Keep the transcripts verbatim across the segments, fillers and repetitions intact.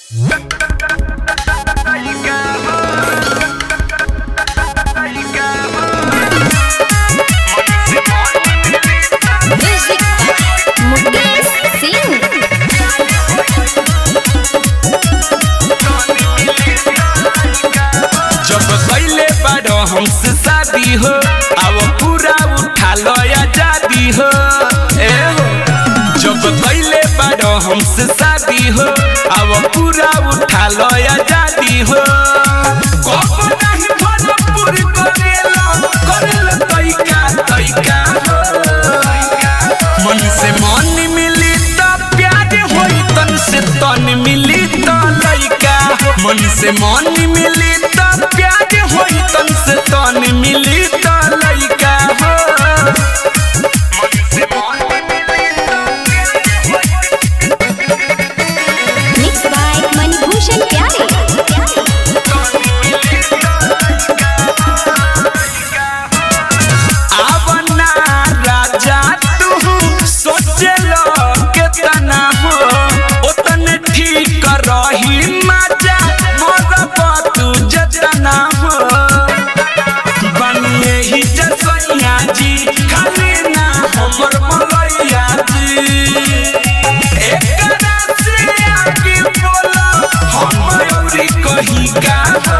हमसे शादी हो अब पूरा उठा लो आजादी हो ए हो जब पहले बारो हमसे शादी हो अब पूरा उठा लो आजादी हो कब नहीं भरपूर करेला करेला तैका तैका हो मन से मन मिली तो प्यार होई तन से तन मिली तो लइका मन से मन मिली तो प्यार होई तन से तन मिली तो लइका हो मन से मन मिली तो मिक्स बाय मणिभूषण प्यारे आवना राजा तू सोचलो केतना हो ओतने ठीक रही मजा मोर तू जतना हो बनिए ही जसैया जी खाली ना हमर मलैया जी एकरा से आगे बोलो हम औरी कही का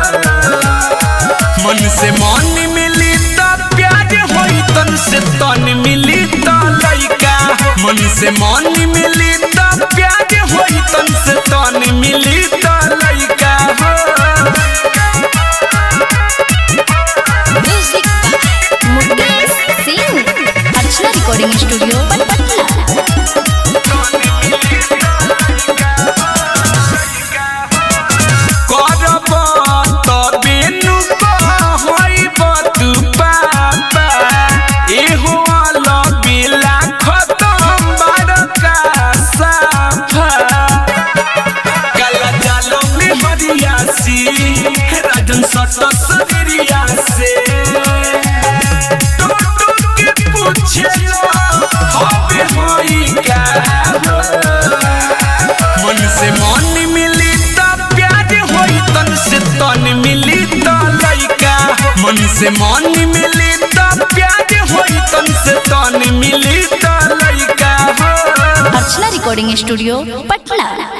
मन से मन मिली तो प्यार होई तन से तन मिली तो लइका मन से मन मिली तो प्यार होई तन से तन मिली तो लइका हो music by Mukesh Singh Archana recording studio Patna. Rajan सट सरिया से टुक टुक के पूछे हबे होई का मन से मन मिली तो प्यार होई तन से तन मिली तो लइका मन से मन मिली तो प्यार होई तन से तन मिली तो लइका अर्चना रिकॉर्डिंग स्टूडियो पटना।